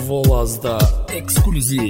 Volaz'da ekskluzif.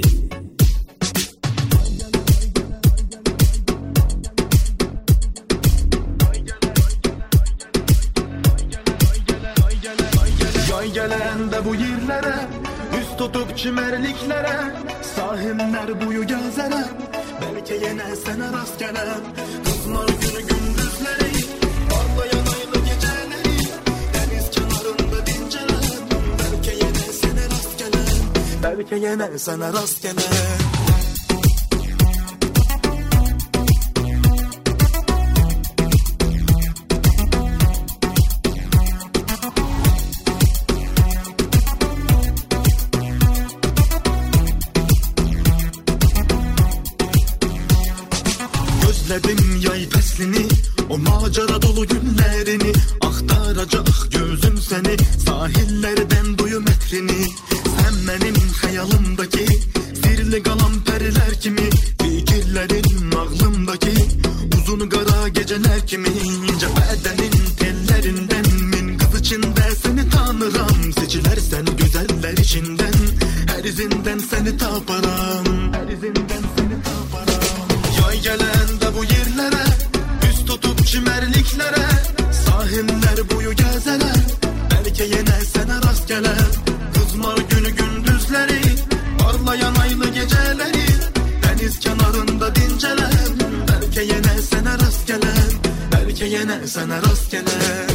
Yay gelen de bu yerlere, üst tutup çimerliklere, sahiller buyu gezere, belki yine sana rast gelen, kızlar günü gündüzleri, parlayan aylı geceleri, deniz kenarında dincelen, belki yine sana rast gelen, belki yine sana rast gelen. Özledim yay feslini, o macera dolu günlerini, aktaracak gözüm seni, sahillerden duyu metrini. Sen benim hayalimdaki, sirli kalan periler kimi, fikirlerin aklımdaki, uzun kara geceler kimi, ince bedenin tellerinden, min kız içinde seni tanırım, seçilersen güzeller içinden, her izinden seni taparım, her izinden seni taparım. Yay gelen de bu yerlere, üst tutup çimerliklere, sahiller buyu gezere, belki yine sana rast gelen, kızmar günü gündüzleri, parlayan aylı geceleri, deniz kenarında dincelen, belki yine sana rast gelen, belki yine sana rast gelen.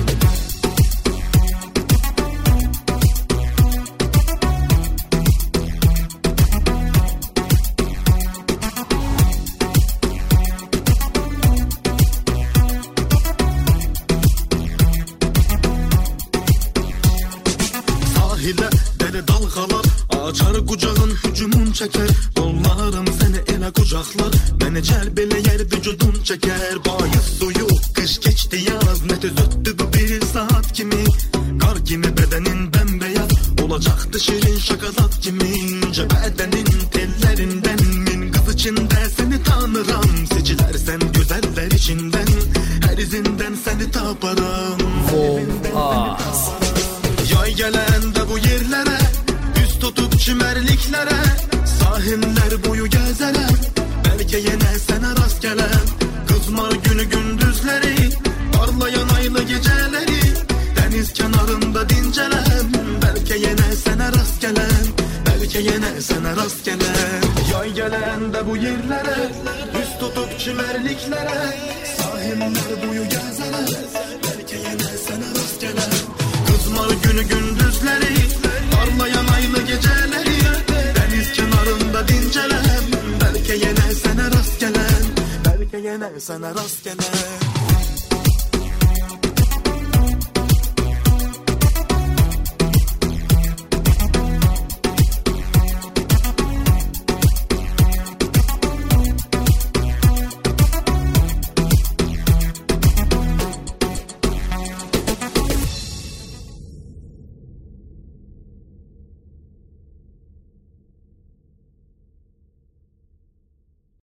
Sahile deli dalgalar, açar kucağın hücumun çeker, kollarım seni ele kucaklar, beni celbele yer vücudun çeker. Bayız soyuk kış geçti yaz, ne tez öttü bu bir saat kimi, kar gibi bedenin bembeyaz, olacaktı şirin şakalat kimi, ince bedenin tellerinden, min kız içinde seni tanırım, seçilersen güzeller içinden, her izinden seni taparım. Volaz. Yay gelen de bu yerlere, üst tutup çimerliklere, sahiller buyu gezere, belki yine sana rast gelen, kızmar günü gündüzleri, parlayan aylı geceleri, deniz kenarında dincelen, belki yine sana rast gelen, belki yine sana rast gelen. Yay gelen de bu yerlere, üst tutup çimerliklere, sahiller buyu gezere, belki yine sana rast gelen, kızmar günü gündüzleri, parlayan aylı geceleri, deniz kenarında dincelen, belki yine sana rast gelen, belki yine sana rast gelen.